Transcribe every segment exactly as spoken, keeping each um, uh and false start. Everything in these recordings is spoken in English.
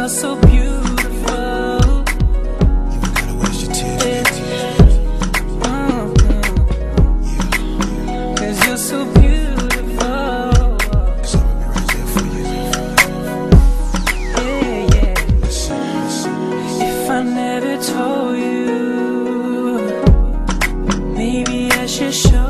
you're so beautiful. You gotta waste your tears, baby. Mm-hmm. Cause you're so beautiful. Cause I'ma be right there for you. Yeah, yeah. Listen, listen. If I never told you, maybe I should show you.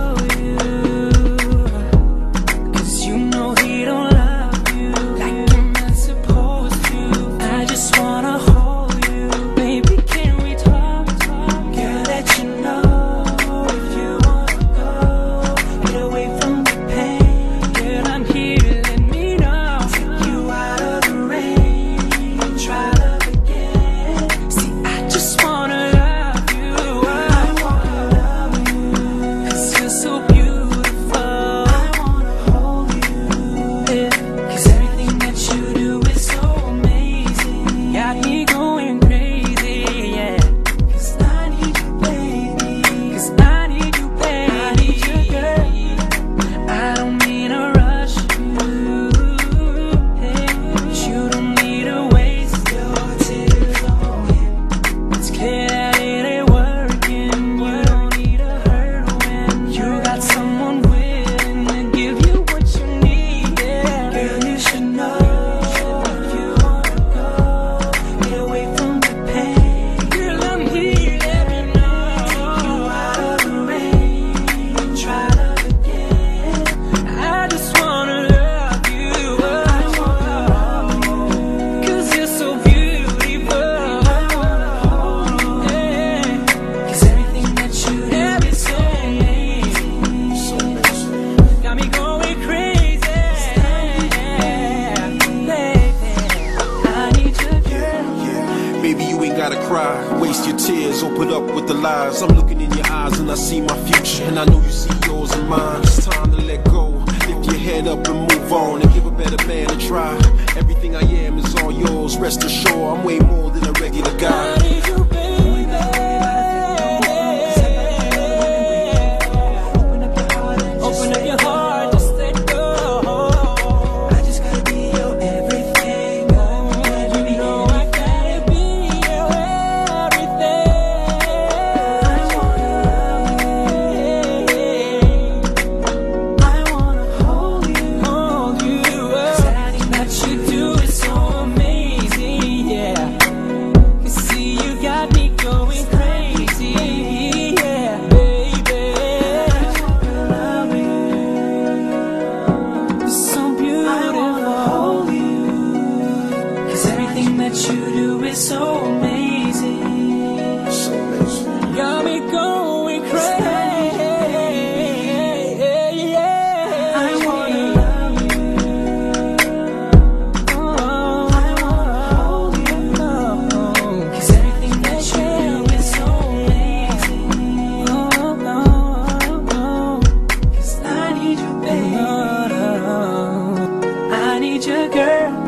Cause you know he don't love you like I'm not supposed to. I just wanna hold you. Baby, can we talk, talk? Girl, let you know if you wanna go, get away from the pain. Girl, I'm here, let me know. Take you out of the rain, try love again. See, I just wanna love you. I wanna love you. Cause you're so beautiful. I wanna hold you. Yeah. Cause everything that you do is so amazing. Got me going crazy, yeah. Cause I need you, baby. Cause I need you, baby. I need you, girl. I don't mean to rush you, hey. But you don't need to waste your tears on him. It's clear that it ain't working. You don't need to hurt when you got someone willing to give you what you need, yeah. Girl, you should know if you wanna go, get away from the pain. Girl, I'm here, let me know. Take you out of the rain, try love again. I just wanna love you. I wanna love you. Cause you're so beautiful. I wanna hold you. Yeah. Cause everything that you do is so amazing. So amazing. Got me going crazy. Baby, I need you, girl. Yeah. Baby, you ain't gotta cry. Waste your tears or put up with the lies. I'm looking in your eyes and I see my future. And I know you see yours and mine. It's time to let go. Lift your head up and move on. And give a better man a try. Everything I am is all yours. Rest assured, I'm way more than a regular I guy. need you, baby. Open up your heart, just let go. I just gotta be your everything. You know I gotta be your everything. I wanna love you. I wanna hold you, hold you. Cause everything that you do is so amazing, yeah. Cause see, you got me going crazy, yeah, baby. I wanna love you. You're so beautiful. I wanna hold you. Cause everything that you do is so amazing. So amazing. Got me going crazy, yeah. I wanna love you. Oh, I wanna hold you. Cause everything that you do is so amazing. Oh, oh, oh. Cause I need you, baby. I need you, girl.